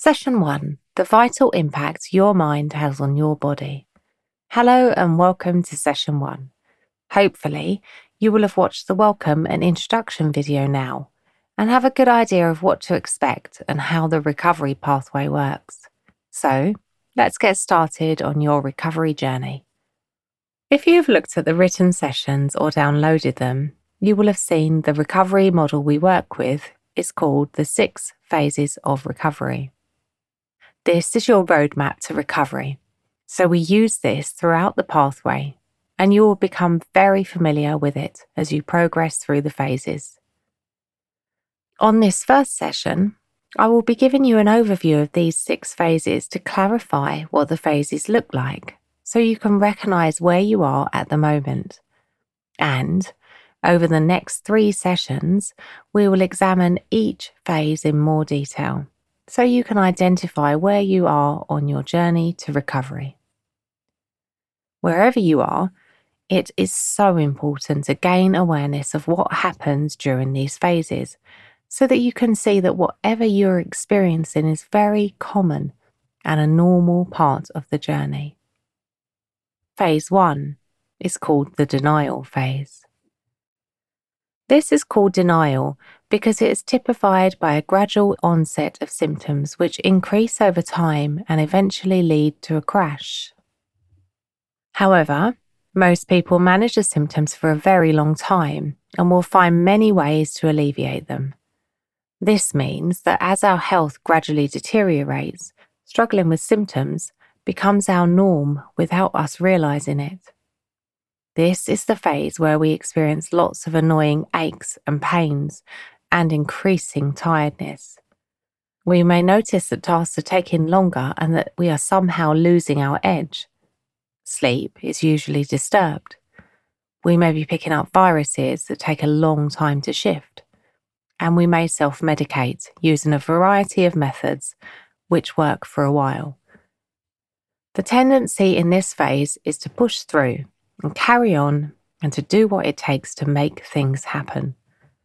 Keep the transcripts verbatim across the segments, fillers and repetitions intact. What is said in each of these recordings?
Session one, the vital impact your mind has on your body. Hello and welcome to Session one. Hopefully, you will have watched the welcome and introduction video now and have a good idea of what to expect and how the recovery pathway works. So, let's get started on your recovery journey. If you have looked at the written sessions or downloaded them, you will have seen the recovery model we work with is called the six phases of recovery. This is your roadmap to recovery, so we use this throughout the pathway, and you will become very familiar with it as you progress through the phases. On this first session, I will be giving you an overview of these six phases to clarify what the phases look like, so you can recognise where you are at the moment. And, over the next three sessions, we will examine each phase in more detail, so you can identify where you are on your journey to recovery. Wherever you are, it is so important to gain awareness of what happens during these phases, so that you can see that whatever you're experiencing is very common and a normal part of the journey. Phase one is called the denial phase. This is called denial because it is typified by a gradual onset of symptoms which increase over time and eventually lead to a crash. However, most people manage the symptoms for a very long time and will find many ways to alleviate them. This means that as our health gradually deteriorates, struggling with symptoms becomes our norm without us realizing it. This is the phase where we experience lots of annoying aches and pains and increasing tiredness. We may notice that tasks are taking longer and that we are somehow losing our edge. Sleep is usually disturbed. We may be picking up viruses that take a long time to shift. And we may self-medicate using a variety of methods which work for a while. The tendency in this phase is to push through and carry on and to do what it takes to make things happen.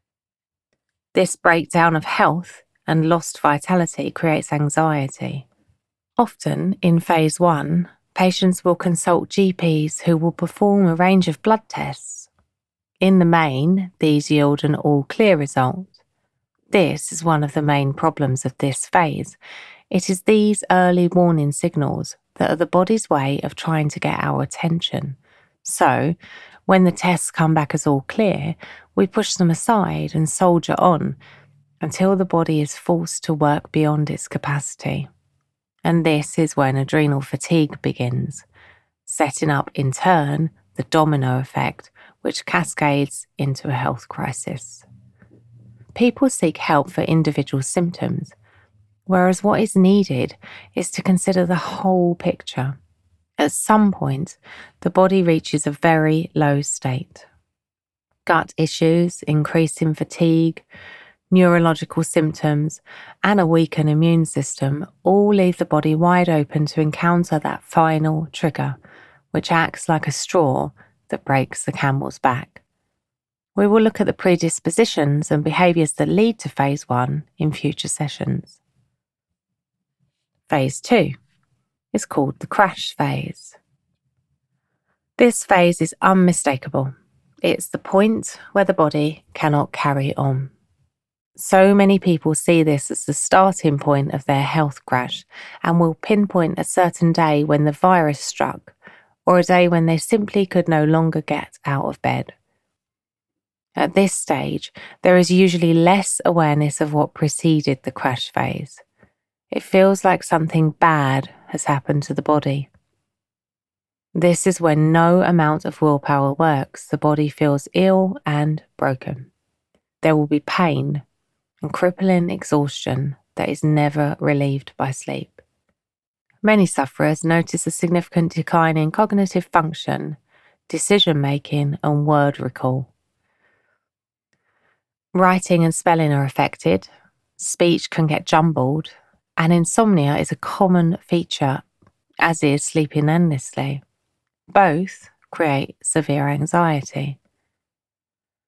This breakdown of health and lost vitality creates anxiety. Often, in phase one, patients will consult G Ps who will perform a range of blood tests. In the main, these yield an all-clear result. This is one of the main problems of this phase. It is these early warning signals that are the body's way of trying to get our attention. So, when the tests come back as all clear, we push them aside and soldier on until the body is forced to work beyond its capacity. And this is when adrenal fatigue begins, setting up in turn the domino effect, which cascades into a health crisis. People seek help for individual symptoms, whereas what is needed is to consider the whole picture. At some point, the body reaches a very low state. Gut issues, increasing fatigue, neurological symptoms, and a weakened immune system all leave the body wide open to encounter that final trigger, which acts like a straw that breaks the camel's back. We will look at the predispositions and behaviours that lead to phase one in future sessions. Phase two is called the crash phase. This phase is unmistakable. It's the point where the body cannot carry on. So many people see this as the starting point of their health crash and will pinpoint a certain day when the virus struck or a day when they simply could no longer get out of bed. At this stage, there is usually less awareness of what preceded the crash phase. It feels like something bad has happened to the body. This is when no amount of willpower works. The body feels ill and broken. There will be pain and crippling exhaustion that is never relieved by sleep. Many sufferers notice a significant decline in cognitive function, decision-making, and word recall. Writing and spelling are affected, speech can get jumbled, and insomnia is a common feature, as is sleeping endlessly. Both create severe anxiety.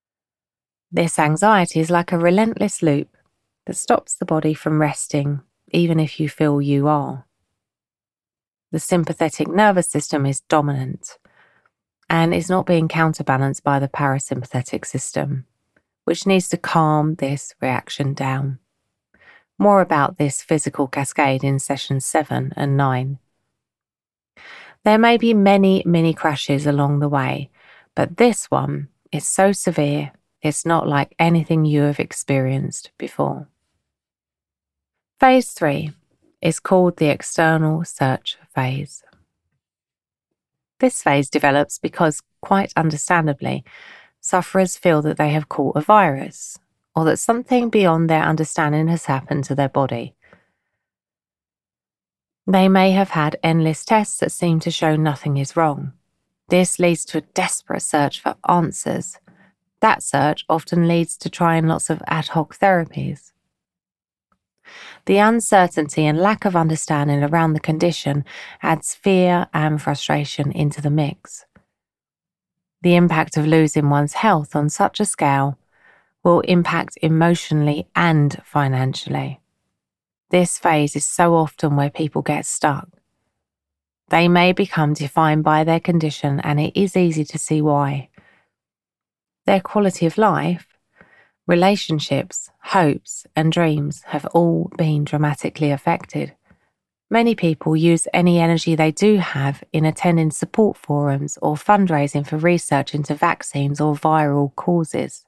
This anxiety is like a relentless loop that stops the body from resting even if you feel you are. The sympathetic nervous system is dominant and is not being counterbalanced by the parasympathetic system, which needs to calm this reaction down. More about this physical cascade in sessions seven and nine. There may be many mini crashes along the way, but this one is so severe it's not like anything you have experienced before. Phase three is called the external search phase. This phase develops because, quite understandably, sufferers feel that they have caught a virus, or that something beyond their understanding has happened to their body. They may have had endless tests that seem to show nothing is wrong. This leads to a desperate search for answers. That search often leads to trying lots of ad hoc therapies. The uncertainty and lack of understanding around the condition adds fear and frustration into the mix. The impact of losing one's health on such a scale will impact emotionally and financially. This phase is so often where people get stuck. They may become defined by their condition, and it is easy to see why. Their quality of life, relationships, hopes, and dreams have all been dramatically affected. Many people use any energy they do have in attending support forums or fundraising for research into vaccines or viral causes.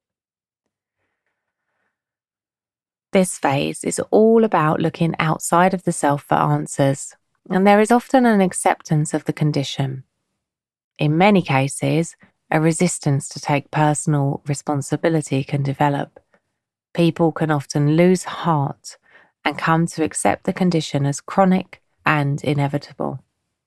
This phase is all about looking outside of the self for answers, and there is often an acceptance of the condition. In many cases, a resistance to take personal responsibility can develop. People can often lose heart and come to accept the condition as chronic and inevitable.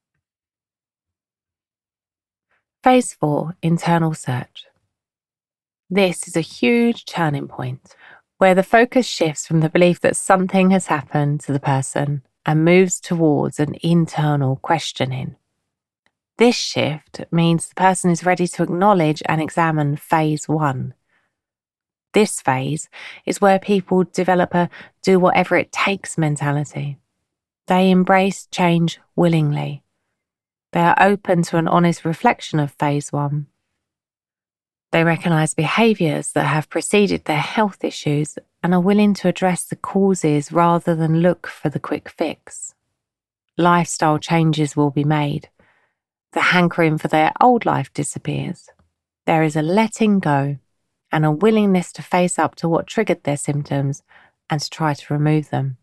Phase four, internal search. This is a huge turning point, where the focus shifts from the belief that something has happened to the person and moves towards an internal questioning. This shift means the person is ready to acknowledge and examine phase one. This phase is where people develop a do whatever it takes mentality. They embrace change willingly. They are open to an honest reflection of phase one. They recognise behaviours that have preceded their health issues and are willing to address the causes rather than look for the quick fix. Lifestyle changes will be made. The hankering for their old life disappears. There is a letting go and a willingness to face up to what triggered their symptoms and to try to remove them.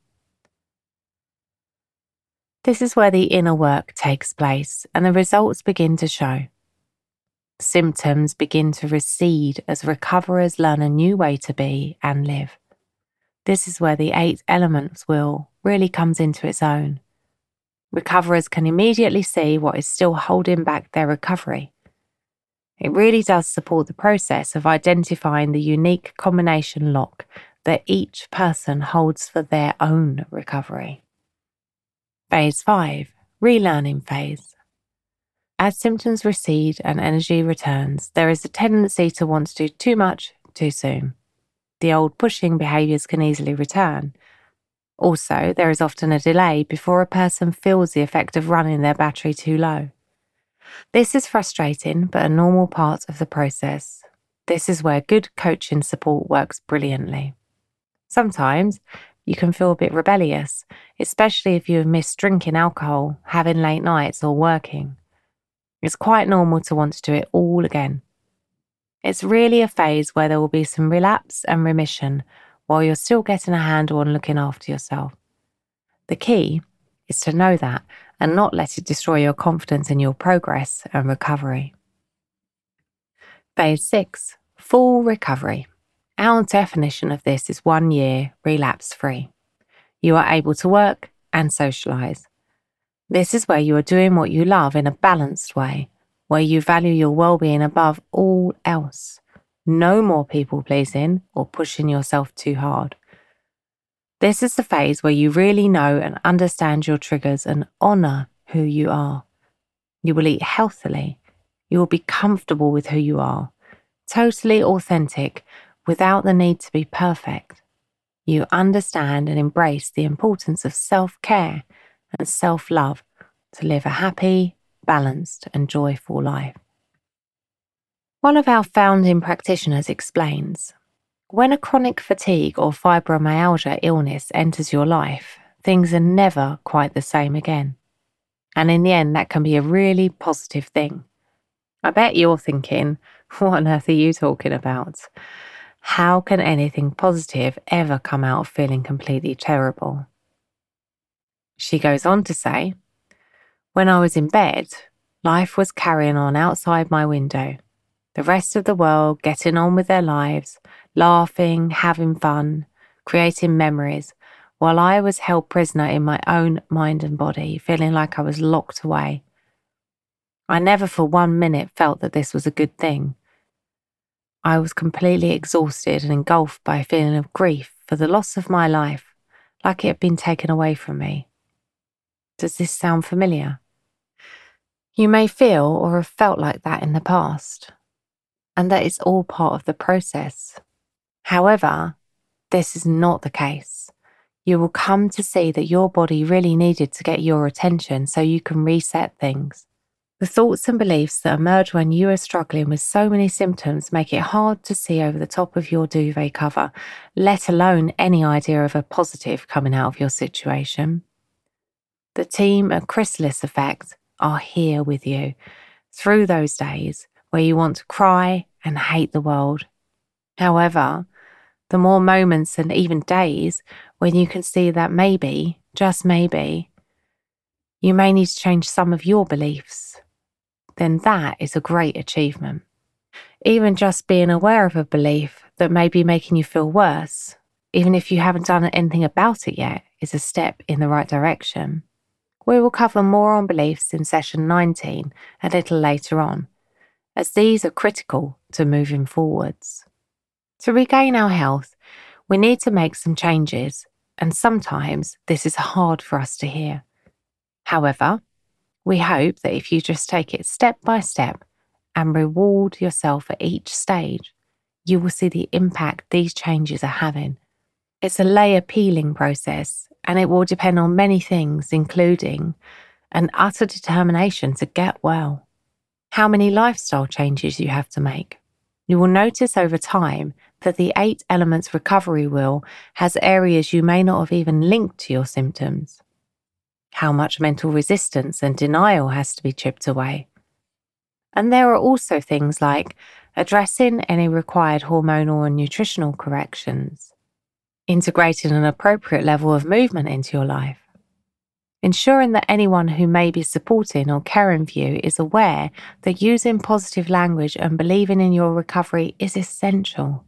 This is where the inner work takes place and the results begin to show. Symptoms begin to recede as recoverers learn a new way to be and live. This is where the eight elements wheel really comes into its own. Recoverers can immediately see what is still holding back their recovery. It really does support the process of identifying the unique combination lock that each person holds for their own recovery. Phase five, relearning phase. As symptoms recede and energy returns, there is a tendency to want to do too much too soon. The old pushing behaviours can easily return. Also, there is often a delay before a person feels the effect of running their battery too low. This is frustrating, but a normal part of the process. This is where good coaching support works brilliantly. Sometimes you can feel a bit rebellious, especially if you have missed drinking alcohol, having late nights, or working. It's quite normal to want to do it all again. It's really a phase where there will be some relapse and remission while you're still getting a handle on looking after yourself. The key is to know that and not let it destroy your confidence in your progress and recovery. Phase six, full recovery. Our definition of this is one year relapse-free. You are able to work and socialise. This is where you are doing what you love in a balanced way, where you value your well-being above all else. No more people-pleasing or pushing yourself too hard. This is the phase where you really know and understand your triggers and honour who you are. You will eat healthily. You will be comfortable with who you are, totally authentic, without the need to be perfect. You understand and embrace the importance of self-care and self-love to live a happy, balanced, and joyful life. One of our founding practitioners explains, when a chronic fatigue or fibromyalgia illness enters your life, things are never quite the same again. And in the end, that can be a really positive thing. I bet you're thinking, what on earth are you talking about? How can anything positive ever come out of feeling completely terrible? She goes on to say, when I was in bed, life was carrying on outside my window. The rest of the world getting on with their lives, laughing, having fun, creating memories, while I was held prisoner in my own mind and body, feeling like I was locked away. I never for one minute felt that this was a good thing. I was completely exhausted and engulfed by a feeling of grief for the loss of my life, like it had been taken away from me. Does this sound familiar? You may feel or have felt like that in the past, and that is all part of the process. However, this is not the case. You will come to see that your body really needed to get your attention so you can reset things. The thoughts and beliefs that emerge when you are struggling with so many symptoms make it hard to see over the top of your duvet cover, let alone any idea of a positive coming out of your situation. The team at Chrysalis Effect are here with you through those days where you want to cry and hate the world. However, the more moments and even days when you can see that maybe, just maybe, you may need to change some of your beliefs, then that is a great achievement. Even just being aware of a belief that may be making you feel worse, even if you haven't done anything about it yet, is a step in the right direction. We will cover more on beliefs in session nineteen a little later on, as these are critical to moving forwards. To regain our health, we need to make some changes, and sometimes this is hard for us to hear. However, we hope that if you just take it step by step and reward yourself at each stage, you will see the impact these changes are having. It's a layer peeling process, and it will depend on many things, including an utter determination to get well, how many lifestyle changes you have to make. You will notice over time that the eight elements recovery wheel has areas you may not have even linked to your symptoms. How much mental resistance and denial has to be chipped away. And there are also things like addressing any required hormonal and nutritional corrections, integrating an appropriate level of movement into your life, ensuring that anyone who may be supporting or caring for you is aware that using positive language and believing in your recovery is essential.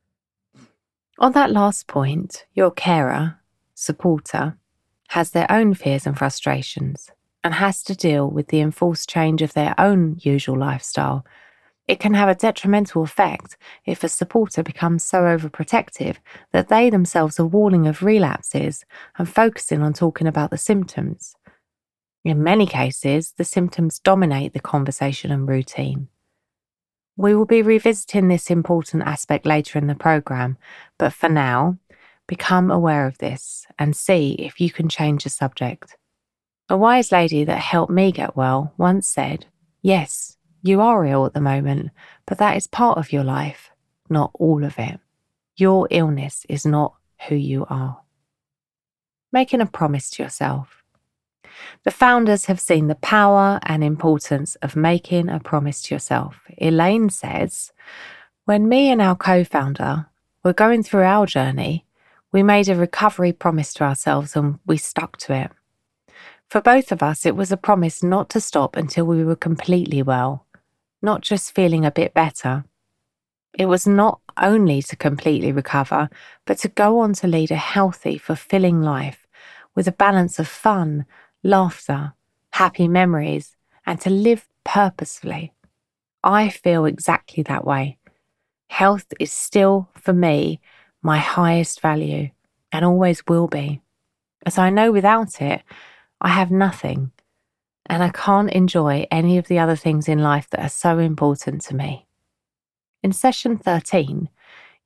On that last point, your carer, supporter, has their own fears and frustrations and has to deal with the enforced change of their own usual lifestyle. It can have a detrimental effect if a supporter becomes so overprotective that they themselves are warning of relapses and focusing on talking about the symptoms. In many cases, the symptoms dominate the conversation and routine. We will be revisiting this important aspect later in the programme, but for now, become aware of this and see if you can change the subject. A wise lady that helped me get well once said, yes, you are ill at the moment, but that is part of your life, not all of it. Your illness is not who you are. Making a promise to yourself. The founders have seen the power and importance of making a promise to yourself. Elaine says, when me and our co-founder were going through our journey, we made a recovery promise to ourselves and we stuck to it. For both of us, it was a promise not to stop until we were completely well, not just feeling a bit better. It was not only to completely recover, but to go on to lead a healthy, fulfilling life with a balance of fun, laughter, happy memories, and to live purposefully. I feel exactly that way. Health is still, for me, my highest value, and always will be, as I know without it, I have nothing, and I can't enjoy any of the other things in life that are so important to me. In session thirteen,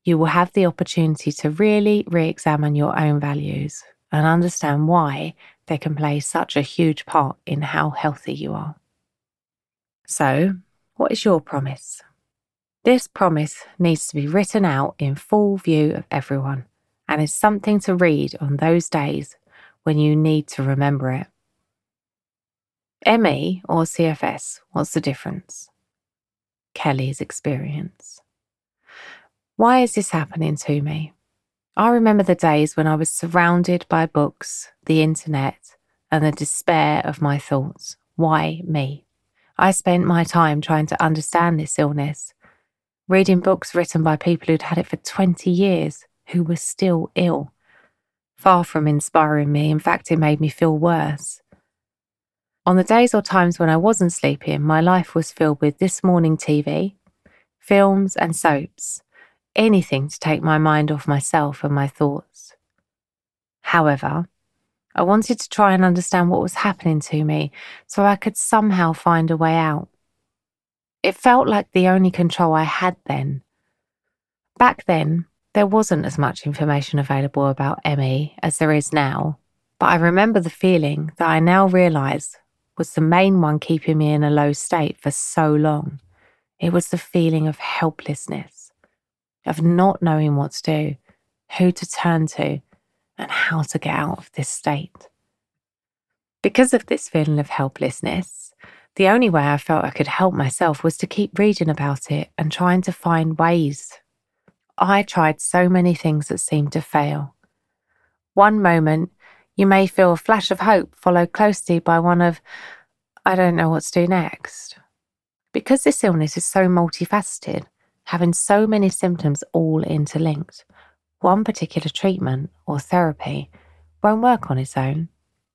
you will have the opportunity to really re-examine your own values and understand why they can play such a huge part in how healthy you are. So, what is your promise? This promise needs to be written out in full view of everyone and is something to read on those days when you need to remember it. M E or C F S, what's the difference? Kelly's experience. Why is this happening to me? I remember the days when I was surrounded by books, the internet, and the despair of my thoughts. Why me? I spent my time trying to understand this illness, reading books written by people who'd had it for twenty years, who were still ill. Far from inspiring me, in fact, it made me feel worse. On the days or times when I wasn't sleeping, my life was filled with This Morning T V, films and soaps, anything to take my mind off myself and my thoughts. However, I wanted to try and understand what was happening to me so I could somehow find a way out. It felt like the only control I had then. Back then, there wasn't as much information available about M E as there is now, but I remember the feeling that I now realise was the main one keeping me in a low state for so long. It was the feeling of helplessness, of not knowing what to do, who to turn to, and how to get out of this state. Because of this feeling of helplessness, the only way I felt I could help myself was to keep reading about it and trying to find ways. I tried so many things that seemed to fail. One moment, you may feel a flash of hope followed closely by one of, I don't know what to do next. Because this illness is so multifaceted, having so many symptoms all interlinked, one particular treatment or therapy won't work on its own.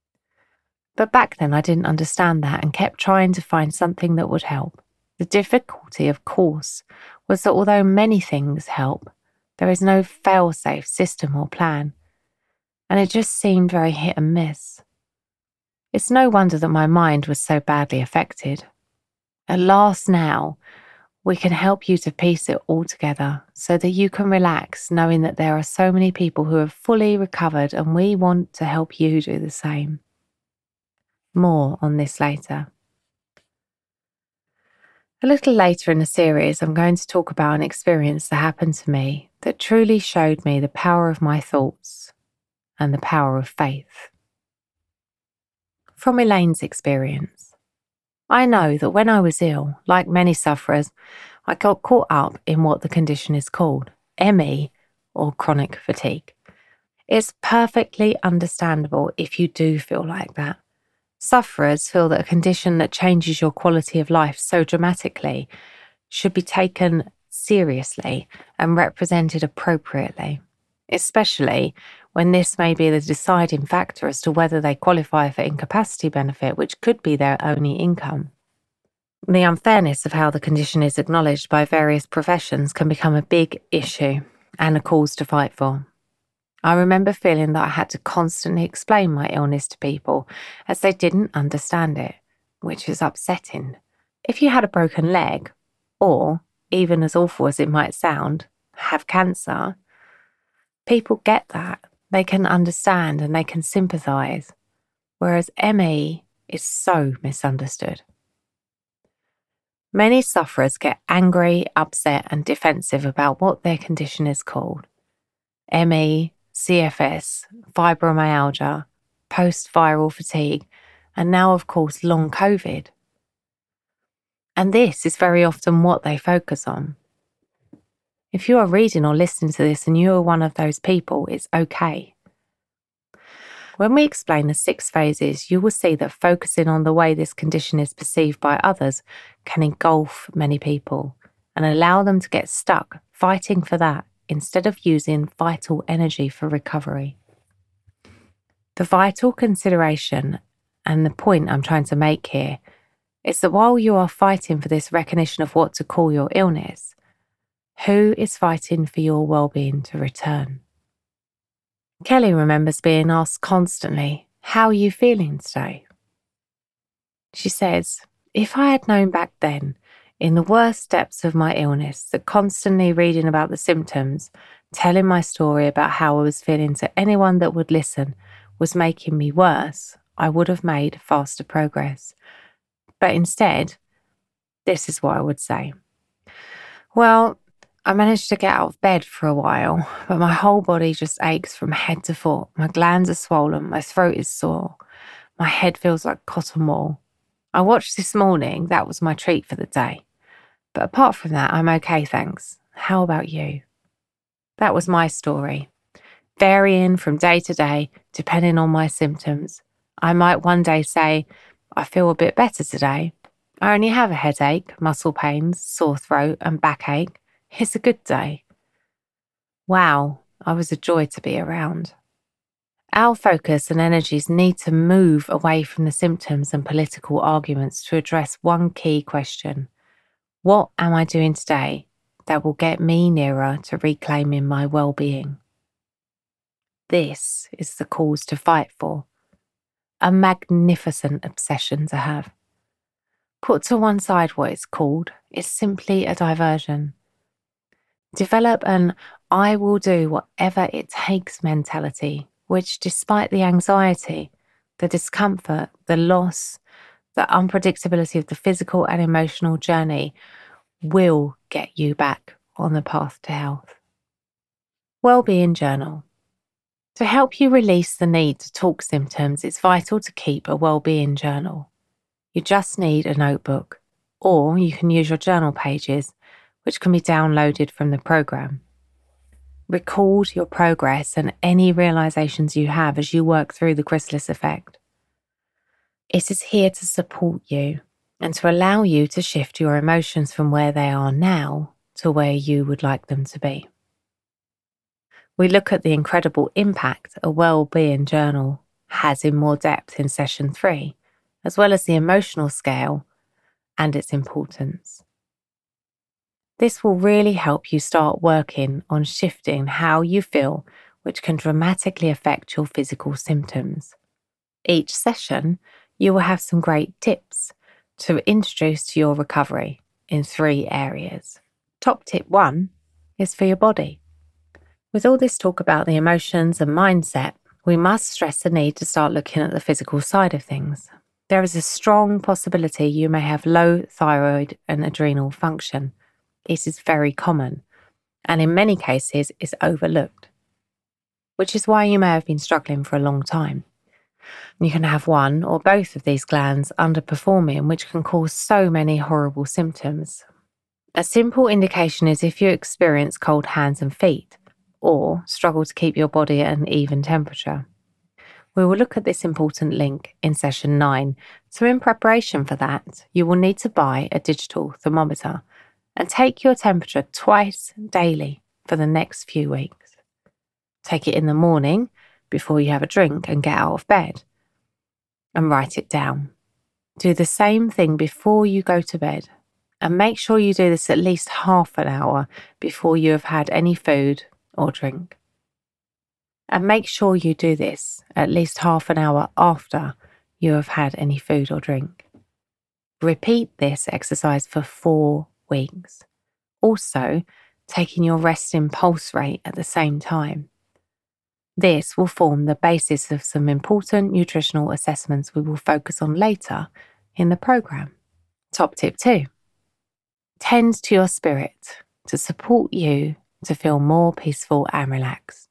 But back then I didn't understand that and kept trying to find something that would help. The difficulty, of course, was that although many things help, there is no fail-safe system or plan, and it just seemed very hit and miss. It's no wonder that my mind was so badly affected. At last now, we can help you to piece it all together so that you can relax knowing that there are so many people who have fully recovered and we want to help you do the same. More on this later. A little later in the series, I'm going to talk about an experience that happened to me that truly showed me the power of my thoughts and the power of faith. From Elaine's experience, I know that when I was ill, like many sufferers, I got caught up in what the condition is called, M E, or chronic fatigue. It's perfectly understandable if you do feel like that. Sufferers feel that a condition that changes your quality of life so dramatically should be taken seriously and represented appropriately, especially when this may be the deciding factor as to whether they qualify for incapacity benefit, which could be their only income. The unfairness of how the condition is acknowledged by various professions can become a big issue and a cause to fight for. I remember feeling that I had to constantly explain my illness to people as they didn't understand it, which is upsetting. If you had a broken leg, or, even as awful as it might sound, have cancer, people get that. They can understand and they can sympathise, whereas M E is so misunderstood. Many sufferers get angry, upset and defensive about what their condition is called. M E, C F S, fibromyalgia, post-viral fatigue, and now, of course, long COVID. And this is very often what they focus on. If you are reading or listening to this and you are one of those people, it's okay. When we explain the six phases, you will see that focusing on the way this condition is perceived by others can engulf many people and allow them to get stuck fighting for that instead of using vital energy for recovery. The vital consideration, and the point I'm trying to make here, is that while you are fighting for this recognition of what to call your illness, who is fighting for your well-being to return? Kelly remembers being asked constantly, "How are you feeling today?" She says, "If I had known back then, In the worst depths of my illness, that constantly reading about the symptoms, telling my story about how I was feeling to anyone that would listen was making me worse, I would have made faster progress. But instead, this is what I would say. Well, I managed to get out of bed for a while, but my whole body just aches from head to foot. My glands are swollen, my throat is sore, my head feels like cotton wool. I watched This Morning, that was my treat for the day. But apart from that, I'm okay, thanks. How about you? That was my story. Varying from day to day, depending on my symptoms. I might one day say, I feel a bit better today. I only have a headache, muscle pains, sore throat and backache. It's a good day. Wow, I was a joy to be around. Our focus and energies need to move away from the symptoms and political arguments to address one key question. What am I doing today that will get me nearer to reclaiming my well-being? This is the cause to fight for. A magnificent obsession to have. Put to one side what it's called, it's simply a diversion. Develop an I will do whatever it takes mentality, which despite the anxiety, the discomfort, the loss, the unpredictability of the physical and emotional journey will get you back on the path to health. Wellbeing Journal. To help you release the need to talk symptoms, it's vital to keep a wellbeing journal. You just need a notebook, or you can use your journal pages, which can be downloaded from the program. Record your progress and any realizations you have as you work through the chrysalis effect. It is here to support you and to allow you to shift your emotions from where they are now to where you would like them to be. We look at the incredible impact a well-being journal has in more depth in session three, as well as the emotional scale and its importance. This will really help you start working on shifting how you feel, which can dramatically affect your physical symptoms. Each session, you will have some great tips to introduce to your recovery in three areas. Top tip one is for your body. With all this talk about the emotions and mindset, we must stress the need to start looking at the physical side of things. There is a strong possibility you may have low thyroid and adrenal function. It is very common, and in many cases is overlooked, which is why you may have been struggling for a long time. You can have one or both of these glands underperforming, which can cause so many horrible symptoms. A simple indication is if you experience cold hands and feet, or struggle to keep your body at an even temperature. We will look at this important link in session nine, so in preparation for that, you will need to buy a digital thermometer and take your temperature twice daily for the next few weeks. Take it in the morning before you have a drink and get out of bed, and write it down. Do the same thing before you go to bed, and make sure you do this at least half an hour before you have had any food or drink. And make sure you do this at least half an hour after you have had any food or drink. Repeat this exercise for four weeks. Also, taking your resting pulse rate at the same time. This will form the basis of some important nutritional assessments we will focus on later in the program. Top tip two. Tend to your spirit to support you to feel more peaceful and relaxed.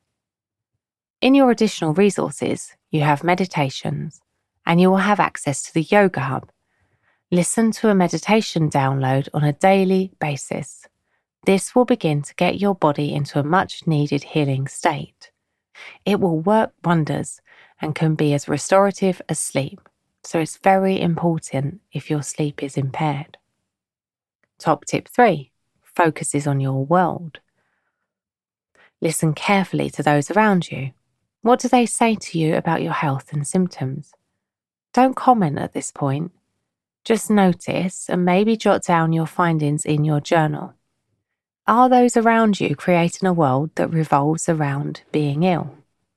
In your additional resources, you have meditations, and you will have access to the Yoga Hub. Listen to a meditation download on a daily basis. This will begin to get your body into a much needed healing state. It will work wonders and can be as restorative as sleep, so it's very important if your sleep is impaired. Top tip three, focuses on your world. Listen carefully to those around you. What do they say to you about your health and symptoms? Don't comment at this point. Just notice and maybe jot down your findings in your journal. Are those around you creating a world that revolves around being ill?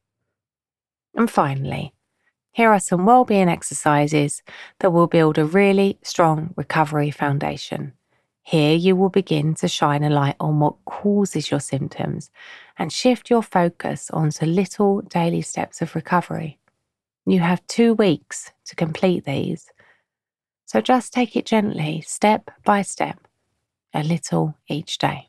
And finally, here are some wellbeing exercises that will build a really strong recovery foundation. Here you will begin to shine a light on what causes your symptoms and shift your focus onto little daily steps of recovery. You have two weeks to complete these, so just take it gently, step by step, a little each day.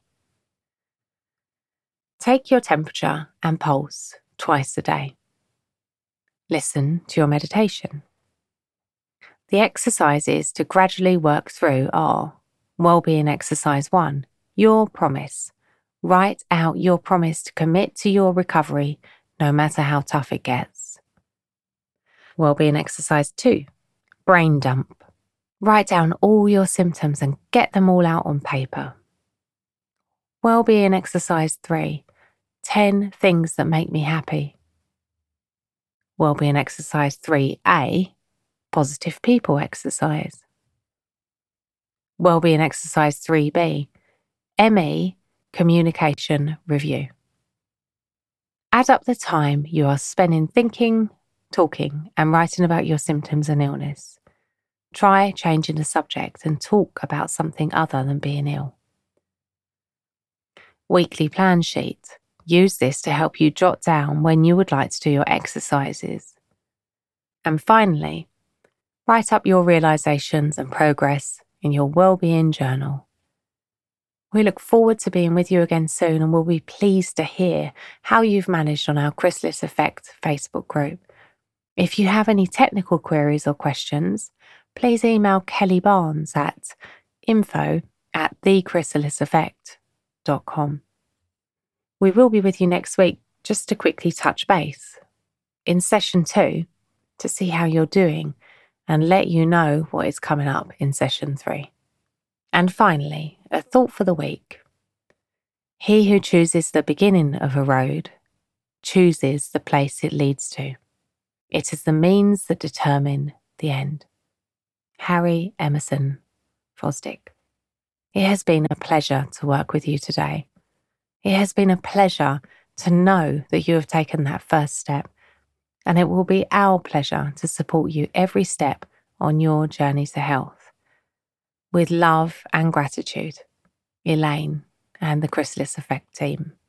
Take your temperature and pulse twice a day. Listen to your meditation. The exercises to gradually work through are Wellbeing Exercise one, Your Promise. Write out your promise to commit to your recovery no matter how tough it gets. Wellbeing Exercise two, Brain Dump. Write down all your symptoms and get them all out on paper. Wellbeing Exercise three, ten Things That Make Me Happy. Wellbeing Exercise three A, Positive People Exercise. Wellbeing Exercise three B, M E, Communication Review. Add up the time you are spending thinking, talking, and writing about your symptoms and illness. Try changing the subject and talk about something other than being ill. Weekly plan sheet. Use this to help you jot down when you would like to do your exercises. And finally, write up your realizations and progress in your wellbeing journal. We look forward to being with you again soon, and we'll be pleased to hear how you've managed on our Chrysalis Effect Facebook group. If you have any technical queries or questions, please email Kelly Barnes at info at the chrysalis effect dot com. We will be with you next week just to quickly touch base in session two to see how you're doing and let you know what is coming up in session three. And finally, a thought for the week. He who chooses the beginning of a road chooses the place it leads to. It is the means that determine the end. Harry Emerson Fosdick. It has been a pleasure to work with you today. It has been a pleasure to know that you have taken that first step, and it will be our pleasure to support you every step on your journey to health. With love and gratitude, Elaine and the Chrysalis Effect team.